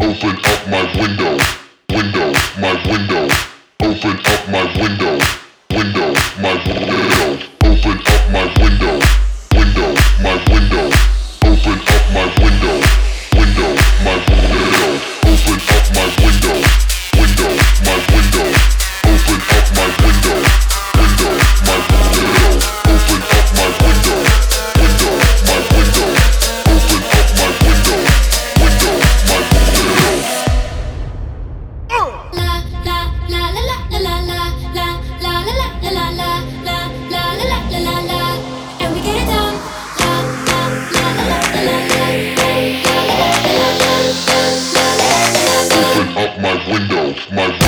Open up my window, window, my window. Open up my window, window, my window. Open up my window, window, my window. Open up my window, window, my window. Open up my window, window, my window. Open up my window, window, my window. Open up my window, window, my window. Open up my window, window, my window. And we get it done. Open up my window, my